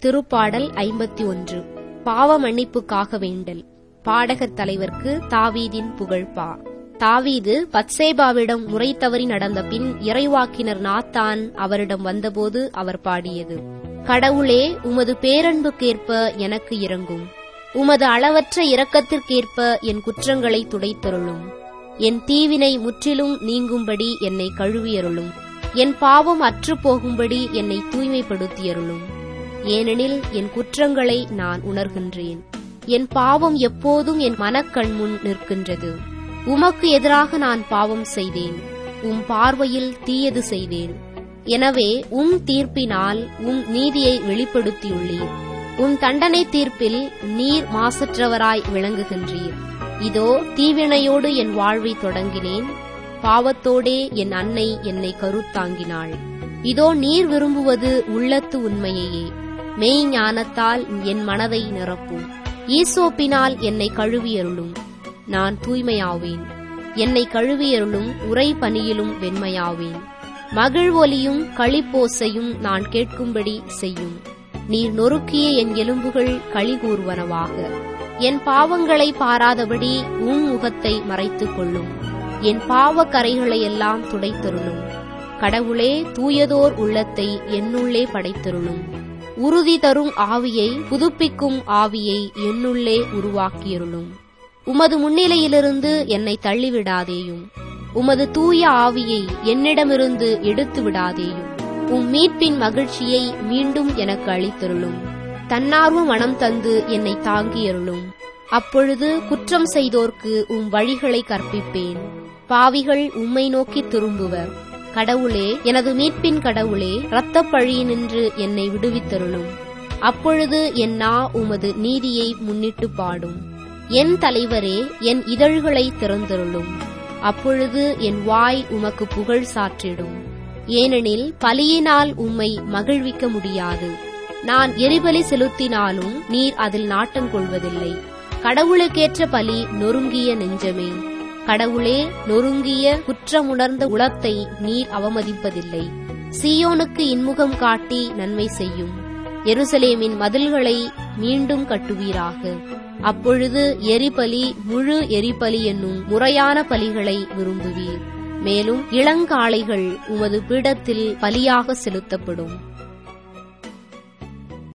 திருப்பாடல் 51. பாவ மன்னிப்புக்காக வேண்டல். பாடகர் தலைவர்க்கு தாவீதின் புகழ்பா. தாவீது பத்சேபாவிடம் முறை தவறி நடந்த பின் இறைவாக்கினர் நாத்தான் அவரிடம் வந்தபோது அவர் பாடியது: கடவுளே, உமது பேரன்புக்கேற்ப எனக்கு இரங்கும். உமது அளவற்ற இரக்கத்திற்கேற்ப என் குற்றங்களை துடைத்தருளும். என் தீவினை முற்றிலும் நீங்கும்படி என்னை கழுவியருளும். என் பாவம் அற்றுப்போகும்படி என்னை தூய்மைப்படுத்தியருளும். ஏனெனில் என் குற்றங்களை நான் உணர்கின்றேன். என் பாவம் எப்போதும் என் மனக்கண்முன் நிற்கின்றது. உமக்கு எதிராக நான் பாவம் செய்தேன். உம் பார்வையில் தீயது செய்தேன். எனவே உம் தீர்ப்பினால் உம் நீதியை வெளிப்படுத்தியுள்ளீர். உம் தண்டனை தீர்ப்பில் நீர் மாசற்றவராய் விளங்குகின்றீர். இதோ தீவினையோடு என் வாழ்வை தொடங்கினேன். பாவத்தோடே என் அன்னை என்னை கருத்தாங்கினாள். இதோ நீர் விரும்புவது உள்ளத்து உண்மையையே. மெய் ஞானத்தால் என் மனதை நிரப்பும். ஈசோப்பினால் என்னை கழுவியருளும். நான் தூய்மையாவேன். என்னை கழுவியருளும். உறை பனியிலும் வெண்மையாவேன். மகிழ்வொலியும் களிப்போசையும் நான் கேட்கும்படி செய்யும். நீர் நொறுக்கிய என் எலும்புகள் களி கூறுவனவாக. என் பாவங்களை பாராதபடி உம் முகத்தை மறைத்துக் கொள்ளும். என் பாவ கரைகளையெல்லாம் துடைத்தருளும். கடவுளே, தூயதோர் உள்ளத்தை என்னுள்ளே படைத்தருளும். உறுதி தரும் ஆவியை, புதுப்பிக்கும் ஆவியை என்னுள்ளே உருவாக்கியருளும். உமது முன்னிலையிலிருந்து என்னை தள்ளிவிடாதேயும். உமது தூய ஆவியை என்னிடமிருந்து எடுத்து விடாதேயும். உம் மீட்பின் மகிழ்ச்சியை மீண்டும் எனக்கு அளித்தருளும். தன்னார்வ மனம் தந்து என்னை தாங்கியருளும். அப்பொழுது குற்றம் செய்தோர்க்கு உம் வழிகளை கற்பிப்பேன். பாவிகள் உம்மை நோக்கி திரும்புவர். கடவுளே, எனது மீட்பின் கடவுளே, இரத்தப் பழியினின்று என்னை விடுவித்தருளும். அப்பொழுது என் நா உமது நீதியை முன்னிட்டு பாடும். என் தலைவரே, என் இதழ்களை திறந்தருளும். அப்பொழுது என் வாய் உமக்கு புகழ் சாற்றிடும். ஏனெனில் பலியினால் உம்மை மகிழ்விக்க முடியாது. நான் எரிபலி செலுத்தினாலும் நீர் அதில் நாட்டங்கொள்வதில்லை. கடவுளுக்கேற்ற பலி நொறுங்கிய நெஞ்சமே. கடவுளே, நொறுங்கிய குற்றமுணர்ந்த உளத்தை நீர் அவமதிப்பதில்லை. சீயோனுக்கு இன்முகம் காட்டி நன்மை செய்யும். எருசலேமின் மதில்களை மீண்டும் கட்டுவீராக. அப்பொழுது எரிபலி, முழு எரிபலி என்னும் முறையான பலிகளை விரும்புவீர். மேலும் இளங்காளைகள் உமது பீடத்தில் பலியாக செலுத்தப்படும்.